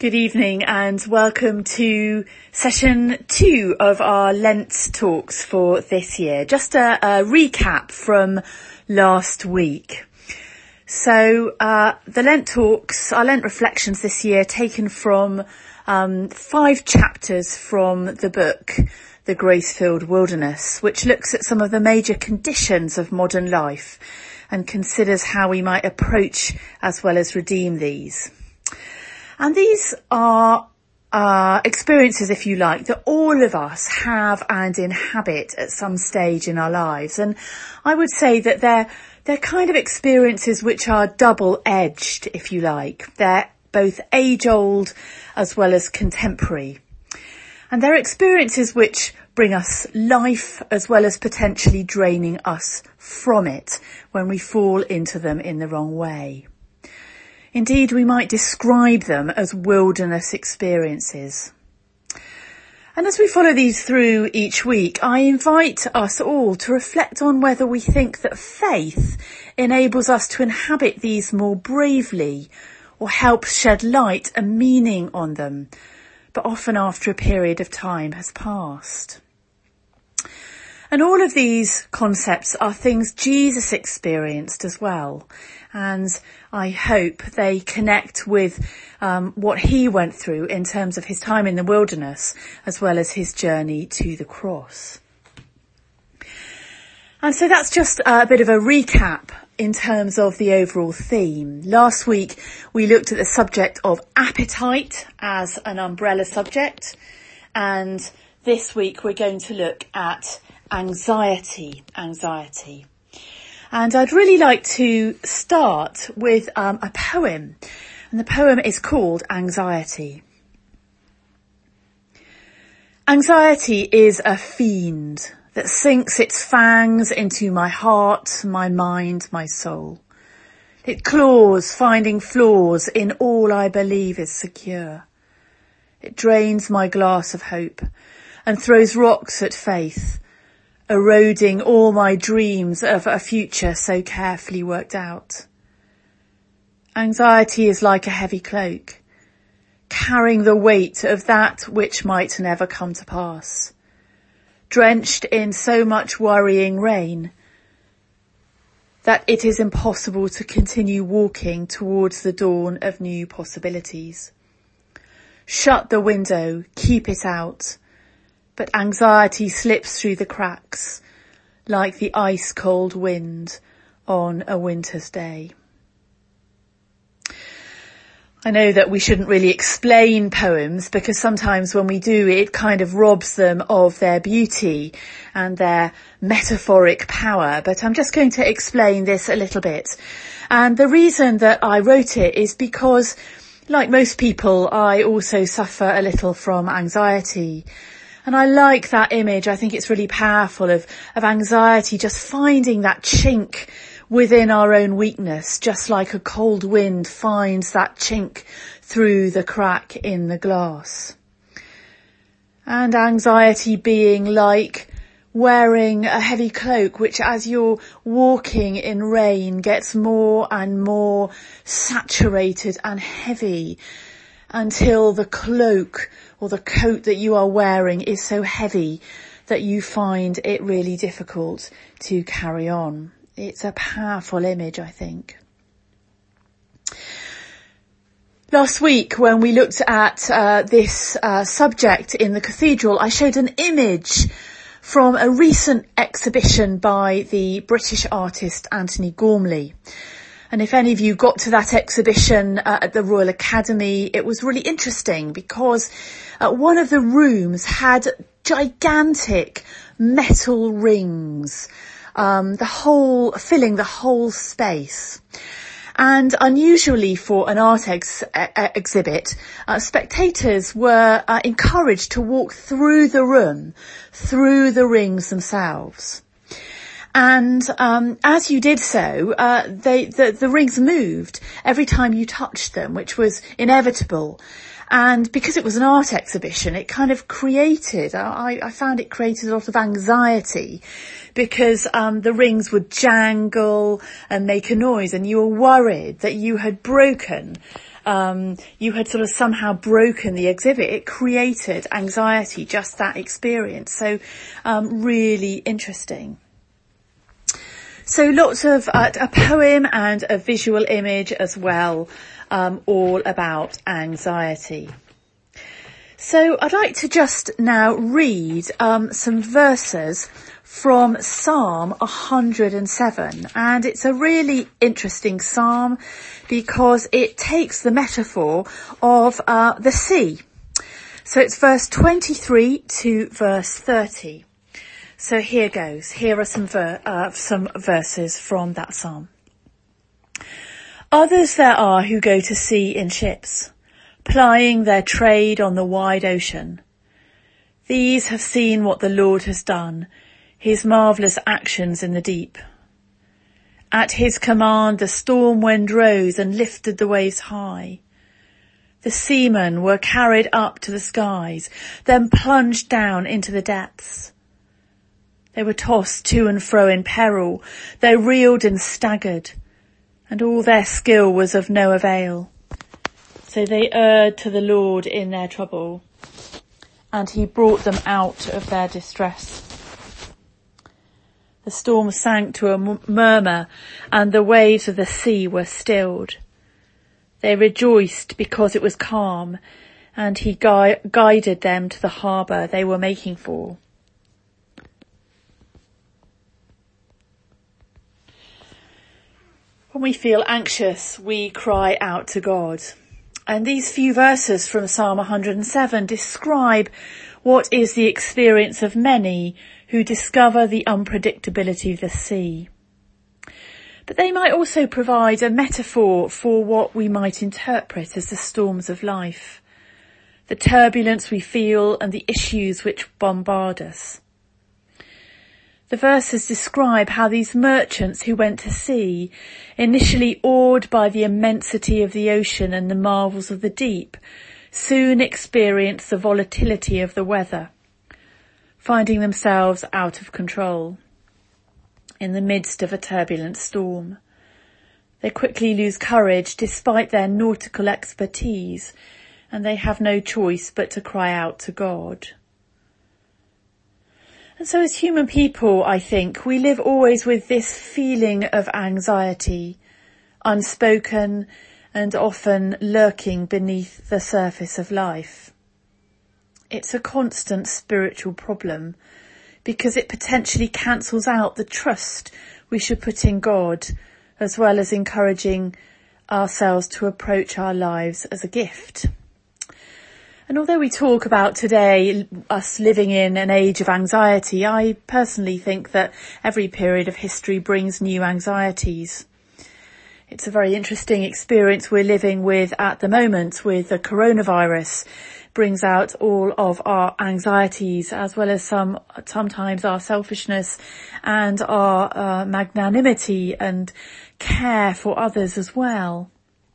Good evening and welcome to session 2 of our Lent talks for this year. Just a recap from last week. So the Lent talks, our Lent reflections this year, taken from 5 chapters from the book The Grace-Filled Wilderness, which looks at some of the major conditions of modern life and considers how we might approach as well as redeem these. And these are experiences, if you like, that all of us have and inhabit at some stage in our lives. And I would say that they're kind of experiences which are double-edged, if you like. They're both age-old as well as contemporary. And they're experiences which bring us life as well as potentially draining us from it when we fall into them in the wrong way. Indeed, we might describe them as wilderness experiences. And as we follow these through each week, I invite us all to reflect on whether we think that faith enables us to inhabit these more bravely or helps shed light and meaning on them, but often after a period of time has passed. And all of these concepts are things Jesus experienced as well. And I hope they connect with what he went through in terms of his time in the wilderness, as well as his journey to the cross. And so that's just a bit of a recap in terms of the overall theme. Last week, we looked at the subject of appetite as an umbrella subject. And this week, we're going to look at anxiety. And I'd really like to start with a poem. And the poem is called Anxiety. Anxiety is a fiend that sinks its fangs into my heart, my mind, my soul. It claws, finding flaws in all I believe is secure. It drains my glass of hope and throws rocks at faith, eroding all my dreams of a future so carefully worked out. Anxiety is like a heavy cloak, carrying the weight of that which might never come to pass, drenched in so much worrying rain that it is impossible to continue walking towards the dawn of new possibilities. Shut the window, keep it out. But anxiety slips through the cracks like the ice-cold wind on a winter's day. I know that we shouldn't really explain poems because sometimes when we do, it kind of robs them of their beauty and their metaphoric power. But I'm just going to explain this a little bit. And the reason that I wrote it is because, like most people, I also suffer a little from anxiety. And I like that image. I think it's really powerful of anxiety just finding that chink within our own weakness, just like a cold wind finds that chink through the crack in the glass. And anxiety being like wearing a heavy cloak, which as you're walking in rain gets more and more saturated and heavy until the cloak or the coat that you are wearing is so heavy that you find it really difficult to carry on. It's a powerful image, I think. Last week, when we looked at this subject in the cathedral, I showed an image from a recent exhibition by the British artist Antony Gormley. And if any of you got to that exhibition at the Royal Academy, it was really interesting because one of the rooms had gigantic metal rings, filling the whole space. And unusually for an art exhibit, spectators were encouraged to walk through the room, through the rings themselves. And as you did so, the rings moved every time you touched them, which was inevitable. And because it was an art exhibition, it kind of created, I found it created a lot of anxiety because the rings would jangle and make a noise and you were worried that you had broken you had sort of somehow broken the exhibit. It created anxiety, just that experience. So really interesting. So lots of a poem and a visual image as well, all about anxiety. So I'd like to just now read some verses from Psalm 107, and it's a really interesting psalm because it takes the metaphor of the sea. So it's verse 23 to verse 30. So here goes. Here are some verses from that psalm. Others there are who go to sea in ships, plying their trade on the wide ocean. These have seen what the Lord has done, his marvellous actions in the deep. At his command the storm wind rose and lifted the waves high. The seamen were carried up to the skies, then plunged down into the depths. They were tossed to and fro in peril, they reeled and staggered, and all their skill was of no avail. So they erred to the Lord in their trouble, and he brought them out of their distress. The storm sank to a murmur, and the waves of the sea were stilled. They rejoiced because it was calm, and he guided them to the harbour they were making for. When we feel anxious, we cry out to God. And these few verses from Psalm 107 describe what is the experience of many who discover the unpredictability of the sea. But they might also provide a metaphor for what we might interpret as the storms of life, the turbulence we feel and the issues which bombard us. The verses describe how these merchants who went to sea, initially awed by the immensity of the ocean and the marvels of the deep, soon experienced the volatility of the weather, finding themselves out of control in the midst of a turbulent storm. They quickly lose courage despite their nautical expertise, and they have no choice but to cry out to God. And so as human people, I think, we live always with this feeling of anxiety, unspoken and often lurking beneath the surface of life. It's a constant spiritual problem because it potentially cancels out the trust we should put in God, as well as encouraging ourselves to approach our lives as a gift. And although we talk about today us living in an age of anxiety, I personally think that every period of history brings new anxieties. It's a very interesting experience we're living with at the moment with the coronavirus. Brings out all of our anxieties as well as sometimes our selfishness and our magnanimity and care for others as well.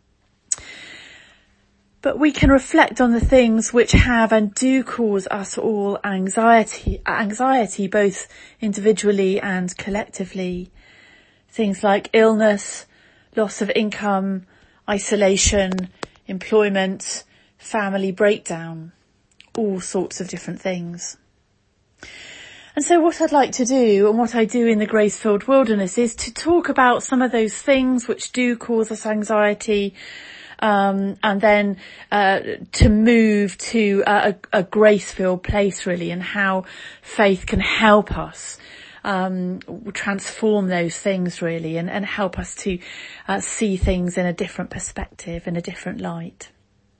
But we can reflect on the things which have and do cause us all anxiety both individually and collectively. Things like illness, loss of income, isolation, employment, family breakdown, all sorts of different things. And so what I'd like to do, and what I do in the Grace-Filled Wilderness, is to talk about some of those things which do cause us anxiety, and then to move to a grace-filled place really, and how faith can help us transform those things really, and help us to see things in a different perspective, in a different light.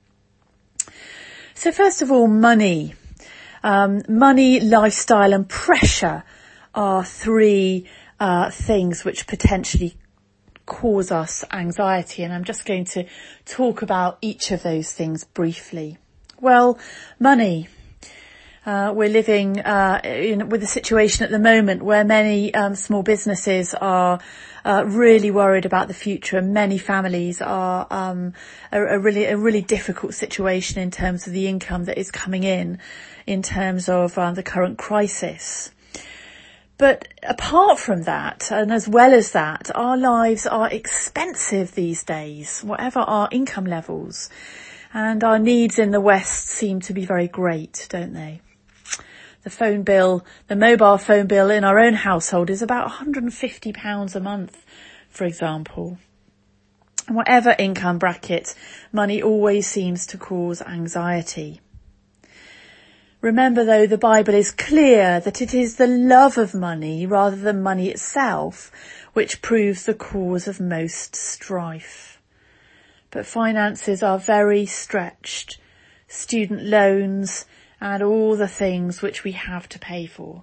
So first of all, money. Money, lifestyle and pressure are three things which potentially cause us anxiety, and I'm just going to talk about each of those things briefly. Well, money. We're living with a situation at the moment where many small businesses are really worried about the future, and many families are a really difficult situation in terms of the income that is coming in terms of the current crisis. But apart from that, and as well as that, our lives are expensive these days, whatever our income levels. And our needs in the West seem to be very great, don't they? The phone bill, the mobile phone bill in our own household is about £150 a month, for example. And whatever income bracket, money always seems to cause anxiety. Remember, though, the Bible is clear that it is the love of money rather than money itself which proves the cause of most strife. But finances are very stretched. Student loans and all the things which we have to pay for.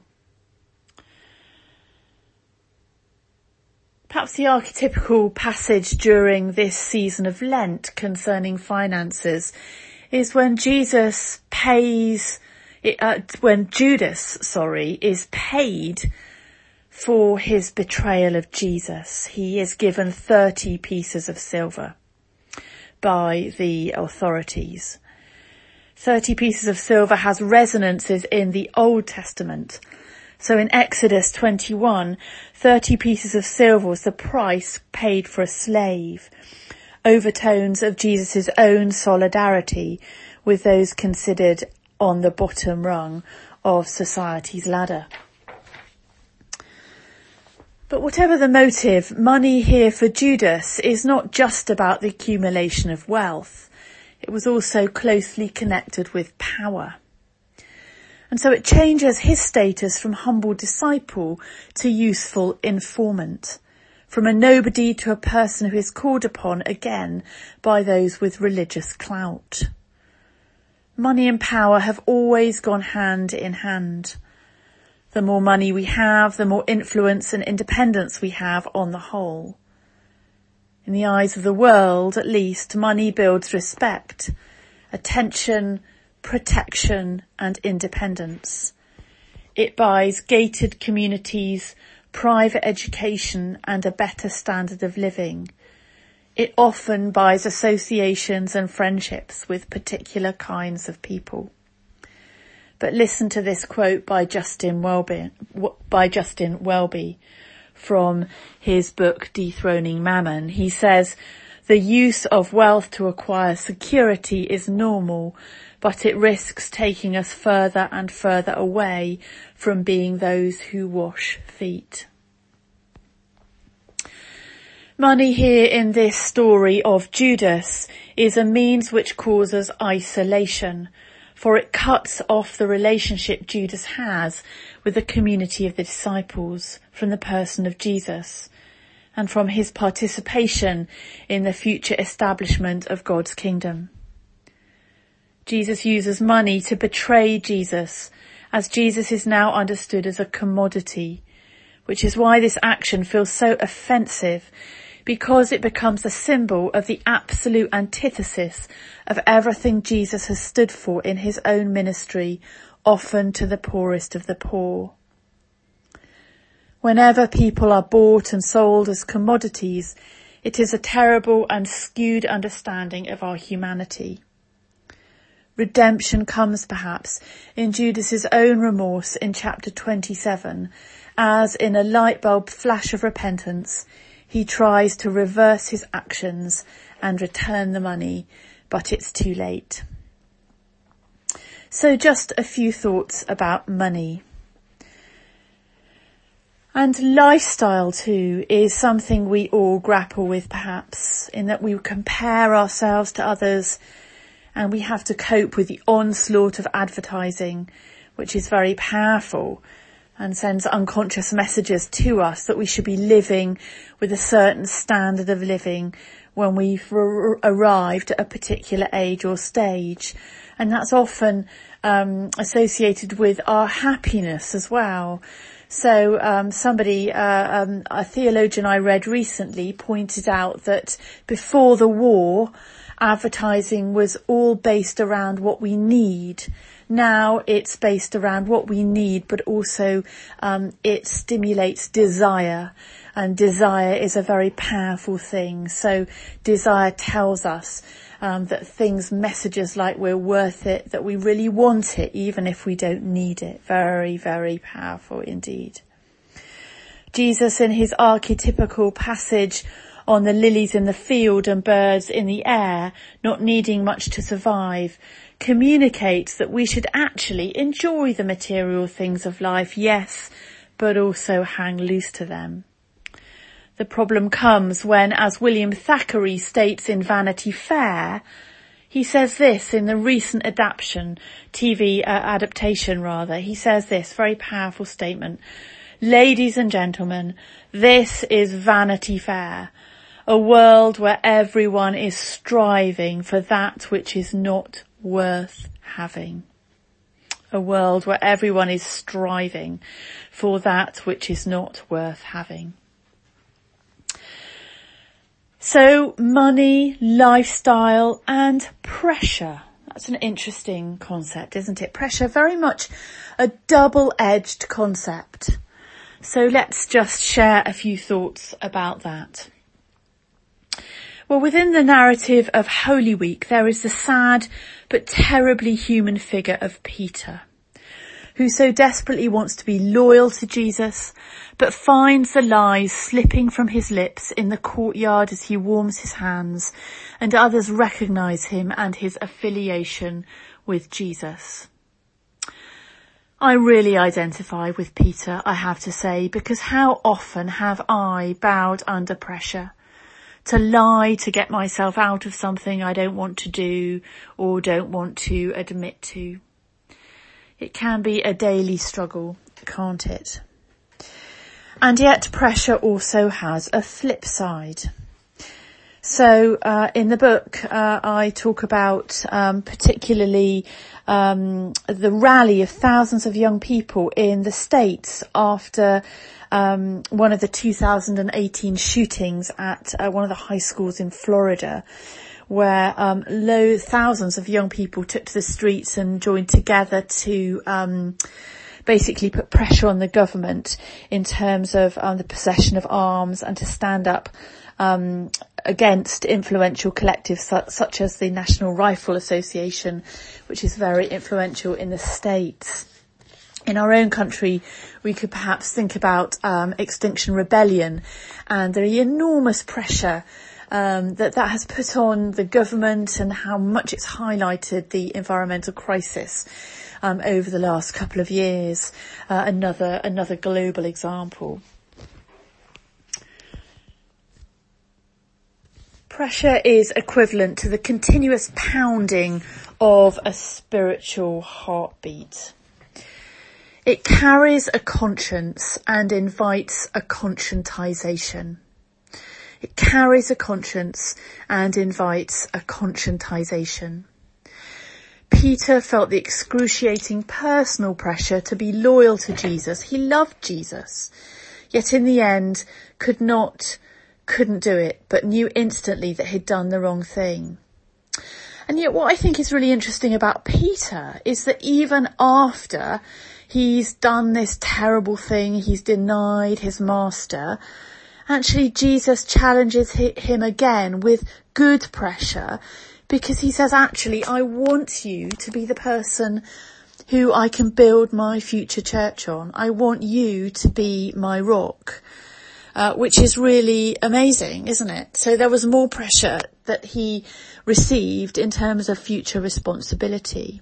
Perhaps the archetypical passage during this season of Lent concerning finances is when Judas is paid for his betrayal of Jesus. He is given 30 pieces of silver by the authorities. 30 pieces of silver has resonances in the Old Testament. So in Exodus 21, 30 pieces of silver was the price paid for a slave. Overtones of Jesus' own solidarity with those considered on the bottom rung of society's ladder. But whatever the motive, money here for Judas is not just about the accumulation of wealth. It was also closely connected with power. And so it changes his status from humble disciple to useful informant, from a nobody to a person who is called upon again by those with religious clout. Money and power have always gone hand in hand. The more money we have, the more influence and independence we have on the whole. In the eyes of the world, at least, money builds respect, attention, protection and independence. It buys gated communities, private education and a better standard of living. It often buys associations and friendships with particular kinds of people. But listen to this quote by Justin Welby from his book Dethroning Mammon. He says, "The use of wealth to acquire security is normal, but it risks taking us further and further away from being those who wash feet." Money here in this story of Judas is a means which causes isolation, for it cuts off the relationship Judas has with the community of the disciples from the person of Jesus and from his participation in the future establishment of God's kingdom. Jesus uses money to betray Jesus, as Jesus is now understood as a commodity, which is why this action feels so offensive, because it becomes a symbol of the absolute antithesis of everything Jesus has stood for in his own ministry, often to the poorest of the poor. Whenever people are bought and sold as commodities, it is a terrible and skewed understanding of our humanity. Redemption comes perhaps in Judas's own remorse in chapter 27, as in a light bulb flash of repentance, he tries to reverse his actions and return the money, but it's too late. So just a few thoughts about money. And lifestyle too is something we all grapple with perhaps, in that we compare ourselves to others and we have to cope with the onslaught of advertising, which is very powerful and sends unconscious messages to us that we should be living with a certain standard of living when we've arrived at a particular age or stage. And that's often associated with our happiness as well. So a theologian I read recently pointed out that before the war, advertising was all based around what we need. Now it's based around what we need, but also it stimulates desire, and desire is a very powerful thing. So desire tells us that things, messages like we're worth it, that we really want it, even if we don't need it. Very, very powerful indeed. Jesus, in his archetypical passage on the lilies in the field and birds in the air, not needing much to survive, communicates that we should actually enjoy the material things of life, yes, but also hang loose to them. The problem comes when, as William Thackeray states in Vanity Fair, he says this in the recent TV adaptation, he says this very powerful statement: "Ladies and gentlemen, this is Vanity Fair, a world where everyone is striving for that which is not worth having." A world where everyone is striving for that which is not worth having. So money, lifestyle and pressure. That's an interesting concept, isn't it? Pressure, very much a double-edged concept. So let's just share a few thoughts about that. Well, within the narrative of Holy Week, there is the sad but terribly human figure of Peter, who so desperately wants to be loyal to Jesus, but finds the lies slipping from his lips in the courtyard as he warms his hands, and others recognise him and his affiliation with Jesus. I really identify with Peter, I have to say, because how often have I bowed under pressure to lie to get myself out of something I don't want to do or don't want to admit to. It can be a daily struggle, can't it? And yet pressure also has a flip side. So in the book I talk about particularly the rally of thousands of young people in the States after one of the 2018 shootings at one of the high schools in Florida, where thousands of young people took to the streets and joined together to basically put pressure on the government in terms of the possession of arms and to stand up against influential collectives such as the National Rifle Association, which is very influential in the States. In our own country, we could perhaps think about Extinction Rebellion and the enormous pressure that has put on the government and how much it's highlighted the environmental crisis over the last couple of years. Another global example. Pressure is equivalent to the continuous pounding of a spiritual heartbeat. It carries a conscience and invites a conscientization. It carries a conscience and invites a conscientization. Peter felt the excruciating personal pressure to be loyal to Jesus. He loved Jesus, yet in the end couldn't do it, but knew instantly that he'd done the wrong thing. And yet what I think is really interesting about Peter is that even after he's done this terrible thing, he's denied his master, actually Jesus challenges him again with good pressure, because he says, actually, I want you to be the person who I can build my future church on. I want you to be my rock. Which is really amazing, isn't it? So there was more pressure that he received in terms of future responsibility.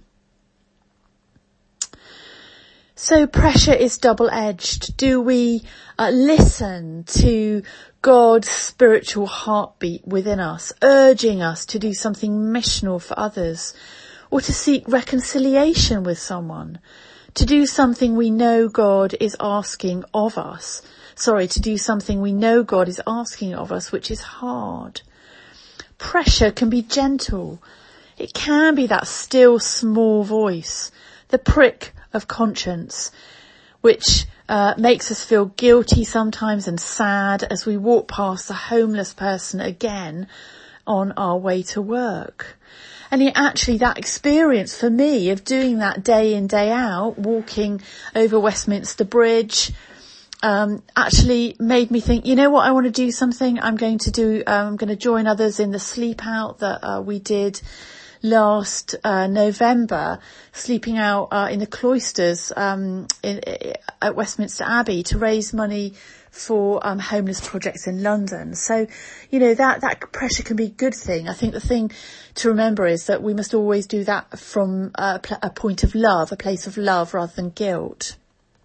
So pressure is double-edged. Do we listen to God's spiritual heartbeat within us, urging us to do something missional for others, or to seek reconciliation with someone, to do something we know God is asking of us? To do something we know God is asking of us, which is hard. Pressure can be gentle. It can be that still small voice, the prick of conscience, which makes us feel guilty sometimes and sad as we walk past the homeless person again on our way to work. And yet actually that experience for me of doing that day in, day out, walking over Westminster Bridge, actually made me think, you know what, I want to do something. I'm going to join others in the sleep out that we did last November, sleeping out in the cloisters at Westminster Abbey to raise money for homeless projects in London. So, that pressure can be a good thing. I think the thing to remember is that we must always do that from a point of love, a place of love rather than guilt.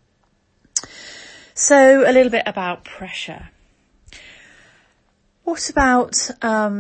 So a little bit about pressure. What about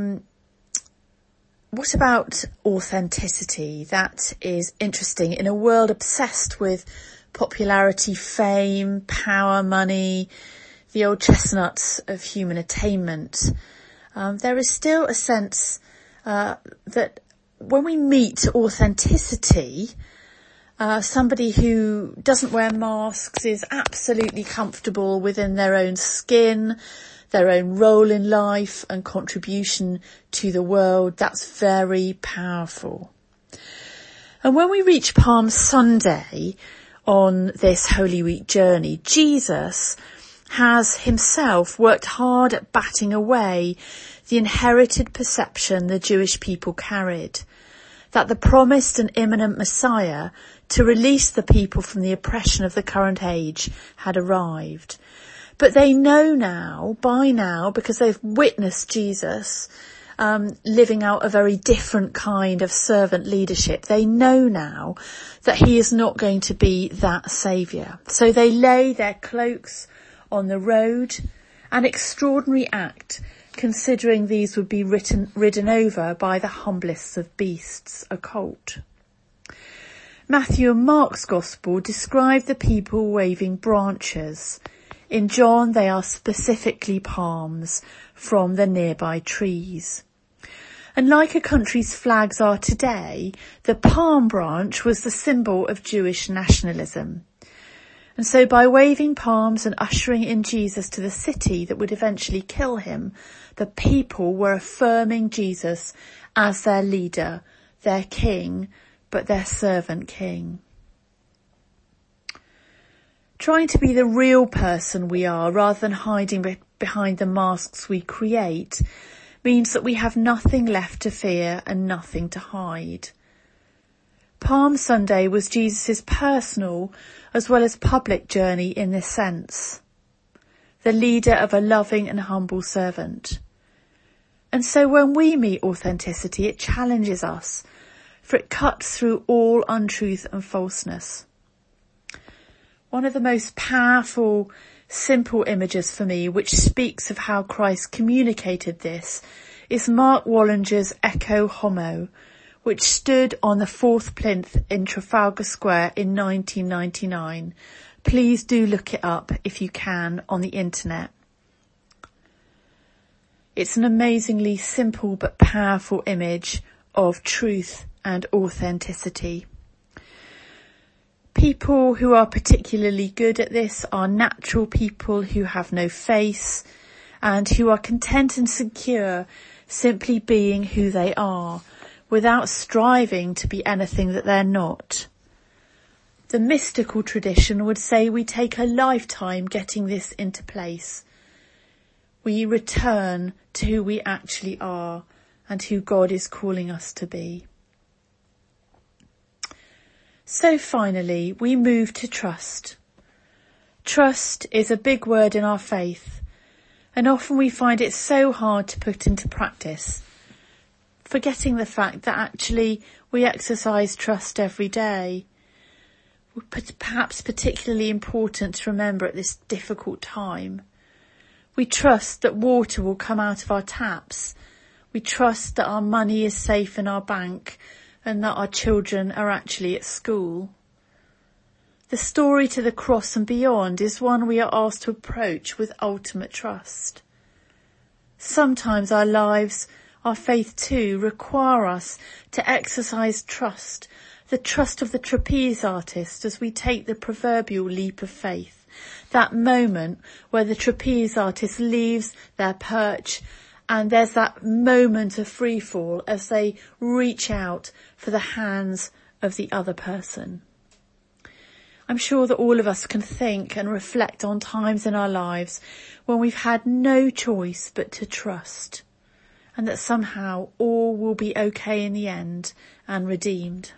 authenticity? That is interesting. In a world obsessed with popularity, fame, power, money, the old chestnuts of human attainment, there is still a sense that when we meet authenticity, somebody who doesn't wear masks, is absolutely comfortable within their own skin, their own role in life and contribution to the world, that's very powerful. And when we reach Palm Sunday on this Holy Week journey, Jesus has himself worked hard at batting away the inherited perception the Jewish people carried, that the promised and imminent Messiah to release the people from the oppression of the current age had arrived. But they know now, by now, because they've witnessed Jesus living out a very different kind of servant leadership, they know now that he is not going to be that saviour. So they lay their cloaks on the road, an extraordinary act, considering these would be ridden over by the humblest of beasts, a colt. Matthew and Mark's Gospel describe the people waving branches. In John, they are specifically palms from the nearby trees. And like a country's flags are today, the palm branch was the symbol of Jewish nationalism. And so by waving palms and ushering in Jesus to the city that would eventually kill him, the people were affirming Jesus as their leader, their king, but their servant king. Trying to be the real person we are rather than hiding behind the masks we create means that we have nothing left to fear and nothing to hide. Palm Sunday was Jesus' personal as well as public journey in this sense, the leader of a loving and humble servant. And so when we meet authenticity, it challenges us, for it cuts through all untruth and falseness. One of the most powerful, simple images for me, which speaks of how Christ communicated this, is Mark Wallinger's Ecce Homo, which stood on the 4th plinth in Trafalgar Square in 1999. Please do look it up if you can on the internet. It's an amazingly simple but powerful image of truth and authenticity. People who are particularly good at this are natural people who have no face and who are content and secure simply being who they are, without striving to be anything that they're not. The mystical tradition would say we take a lifetime getting this into place. We return to who we actually are and who God is calling us to be. So finally, we move to trust. Trust is a big word in our faith, and often we find it so hard to put into practice, forgetting the fact that actually we exercise trust every day. Perhaps particularly important to remember at this difficult time. We trust that water will come out of our taps. We trust that our money is safe in our bank and that our children are actually at school. The story to the cross and beyond is one we are asked to approach with ultimate trust. Sometimes our lives, our faith too, require us to exercise trust, the trust of the trapeze artist as we take the proverbial leap of faith, that moment where the trapeze artist leaves their perch and there's that moment of free fall as they reach out for the hands of the other person. I'm sure that all of us can think and reflect on times in our lives when we've had no choice but to trust. and that somehow all will be okay in the end and redeemed.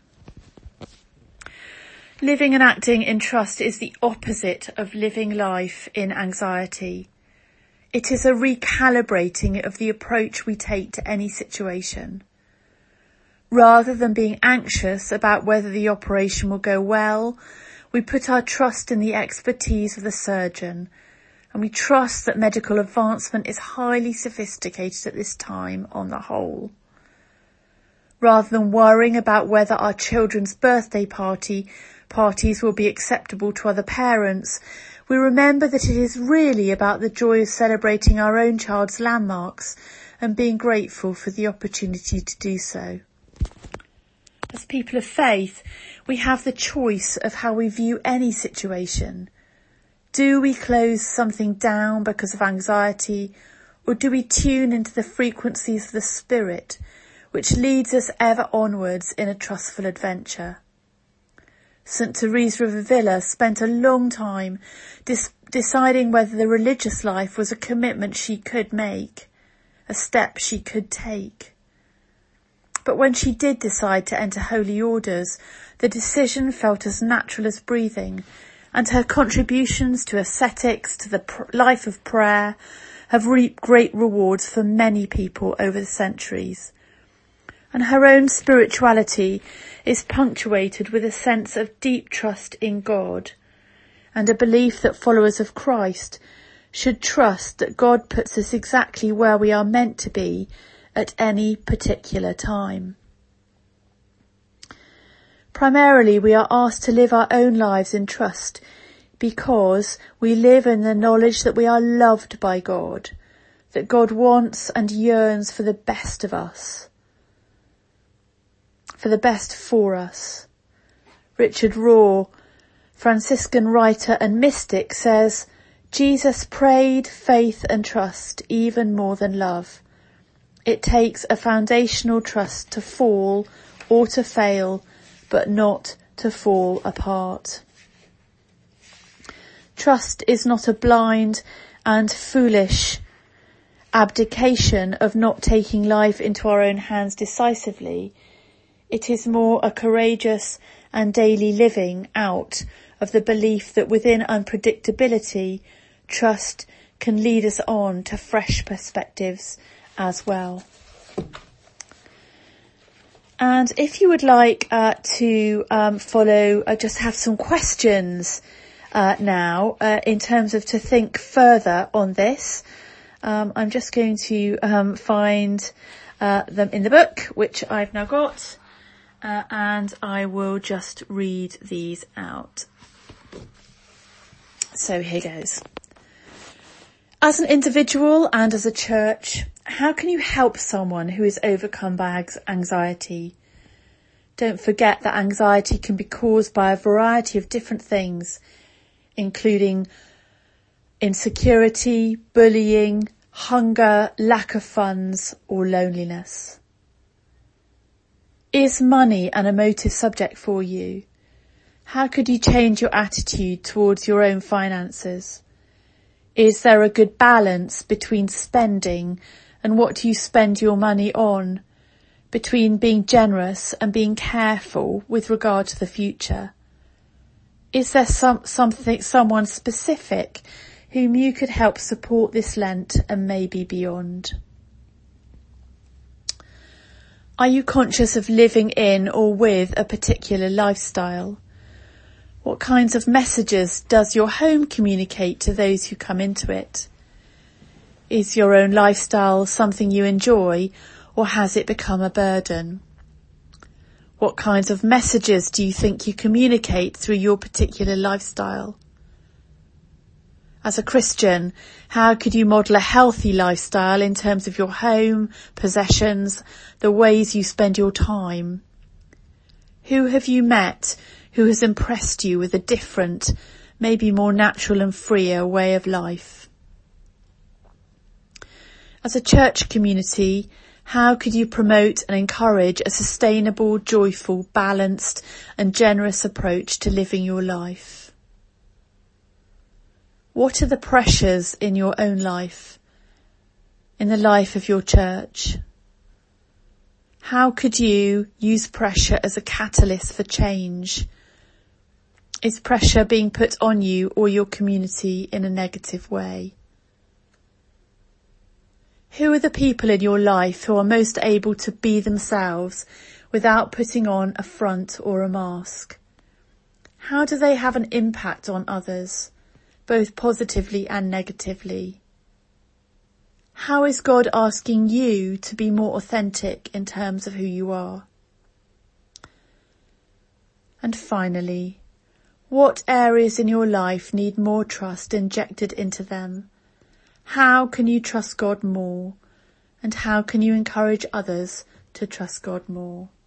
Living and acting in trust is the opposite of living life in anxiety. It is a recalibrating of the approach we take to any situation. Rather than being anxious about whether the operation will go well, we put our trust in the expertise of the surgeon, and we trust that medical advancement is highly sophisticated at this time on the whole. Rather than worrying about whether our children's birthday parties will be acceptable to other parents, we remember that it is really about the joy of celebrating our own child's landmarks and being grateful for the opportunity to do so. As people of faith, we have the choice of how we view any situation. Do we close something down because of anxiety, or do we tune into the frequencies of the Spirit, which leads us ever onwards in a trustful adventure? St. Teresa of Avila spent a long time deciding whether the religious life was a commitment she could make, a step she could take. But when she did decide to enter holy orders, the decision felt as natural as breathing, and her contributions to ascetics, to the life of prayer, have reaped great rewards for many people over the centuries. And her own spirituality is punctuated with a sense of deep trust in God, and a belief that followers of Christ should trust that God puts us exactly where we are meant to be at any particular time. Primarily, we are asked to live our own lives in trust because we live in the knowledge that we are loved by God, that God wants and yearns for the best of us, for the best for us. Richard Rohr, Franciscan writer and mystic, says, Jesus prayed faith and trust even more than love. It takes a foundational trust to fall or to fail, but not to fall apart. Trust is not a blind and foolish abdication of not taking life into our own hands decisively. It is more a courageous and daily living out of the belief that within unpredictability, trust can lead us on to fresh perspectives as well. And if you would like to follow, just have some questions now in terms of to think further on this, I'm just going to find them in the book, which I've now got, and I will just read these out. So here goes. As an individual and as a church, how can you help someone who is overcome by anxiety? Don't forget that anxiety can be caused by a variety of different things, including insecurity, bullying, hunger, lack of funds, or loneliness. Is money an emotive subject for you? How could you change your attitude towards your own finances? Is there a good balance between spending and what you spend your money on, between being generous and being careful with regard to the future? Is there someone specific whom you could help support this Lent and maybe beyond? Are you conscious of living in or with a particular lifestyle? What kinds of messages does your home communicate to those who come into it? Is your own lifestyle something you enjoy, or has it become a burden? What kinds of messages do you think you communicate through your particular lifestyle? As a Christian, how could you model a healthy lifestyle in terms of your home, possessions, the ways you spend your time? Who have you met who has impressed you with a different, maybe more natural and freer way of life? As a church community, how could you promote and encourage a sustainable, joyful, balanced and generous approach to living your life? What are the pressures in your own life, in the life of your church? How could you use pressure as a catalyst for change? Is pressure being put on you or your community in a negative way? Who are the people in your life who are most able to be themselves without putting on a front or a mask? How do they have an impact on others, both positively and negatively? How is God asking you to be more authentic in terms of who you are? And finally, what areas in your life need more trust injected into them? How can you trust God more? And how can you encourage others to trust God more?